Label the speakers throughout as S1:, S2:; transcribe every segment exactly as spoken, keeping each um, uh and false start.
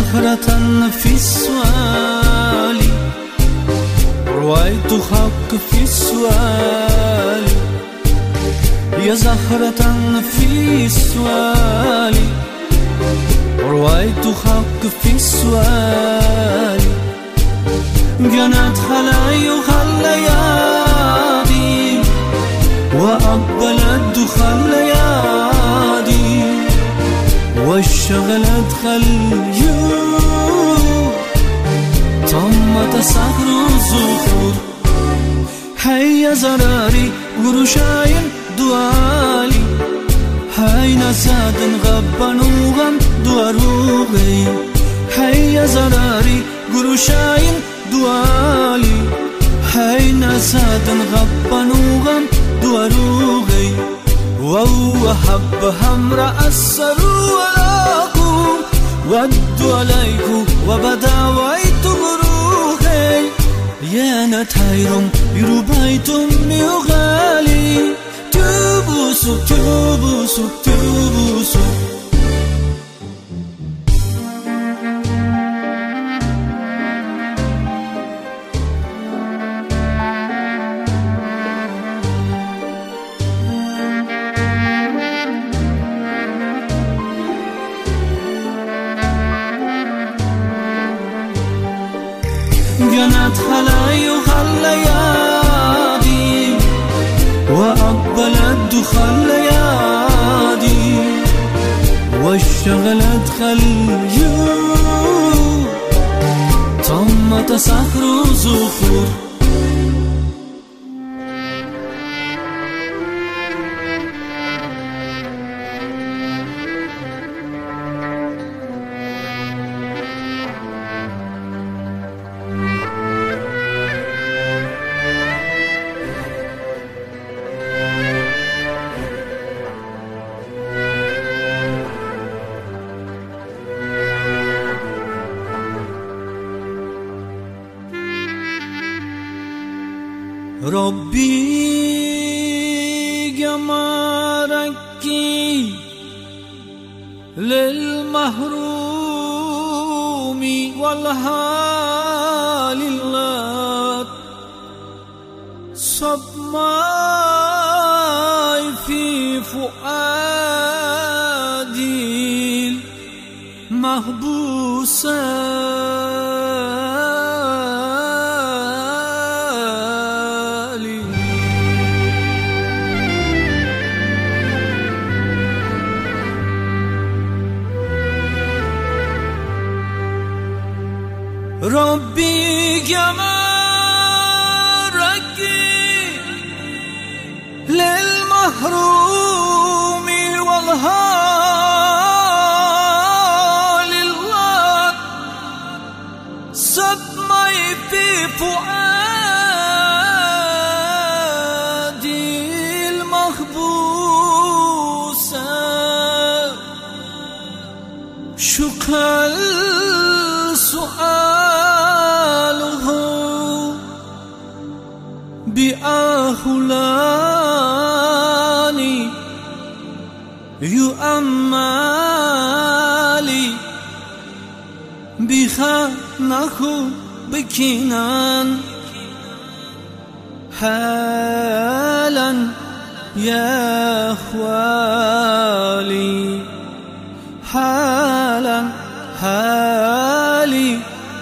S1: زهرة في السؤال رأيت حق في السؤال يا زهرة في السؤال رأيت حق في السؤال جنت خلاياها الليالي وأقبلت خلايادي واشتغلت خليو طمت سحر الزخور هيا زراري قرشاين دوالي هاي نساد غبنوغم دواروغي هيا زراري قرشاين دوالي هاي نساد غبنوغم دواروغي وهو حب همرا السرواكو ودوا عليكو وبدا ويتو غروغي يا نتايرم يروبايتم ميوغالي توبوسو توبوسو توبوسو جنت خلاياها الليالي وأقبلت خلايادي واشتغلت خليو طمت سحر زخور ربي جمارك للمحروم والهال اللات صبماي في فؤادي المحبوسة ربي جمارك للمحروم والهال الله صدمي في فؤادي المحبوسة شكرا سؤاله بأهلاني يؤمالي بخانه بكنان حالا يا أخوالي حالا حالي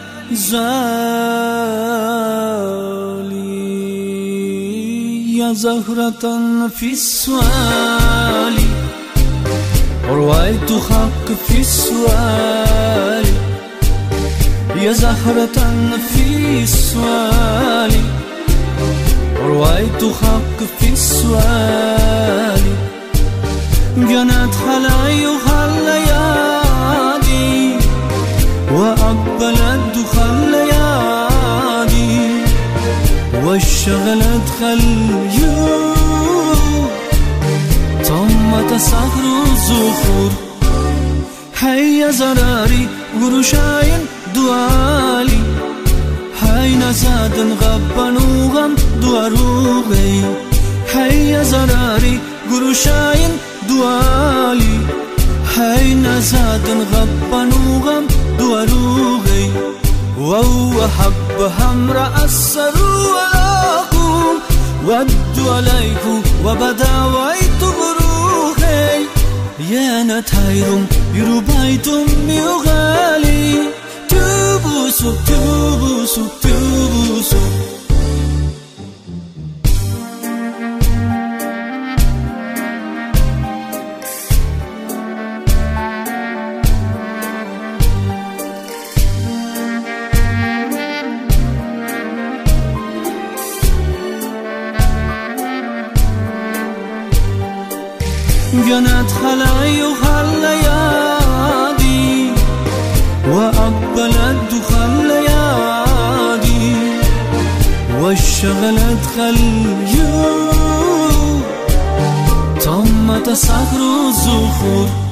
S1: زالي يا زهرة في السؤال رأيت حق في السؤال يا زهرة في السؤال رأيت حق في السؤال جنت خلاياها الليالي وأقبلت خلايادي واشتغلت خليو طمت سحر الزخور هيا زراري قرشاين دوالي هاي نساد غبنوغم دواروغي هيا زراري قرشاين دوالي هاي نزادن غبن وغم دواروغي وهو حب همرا أسروا ولاقوا ودوا عليكم وبدا ويتو بروخي يا نتايرم يروبايتم ميوغالي توبوسو توبوسو توبوسو جنت خلاي وخليادي وأقبلت خليادي واشغلت خليو طمت صخر الزخور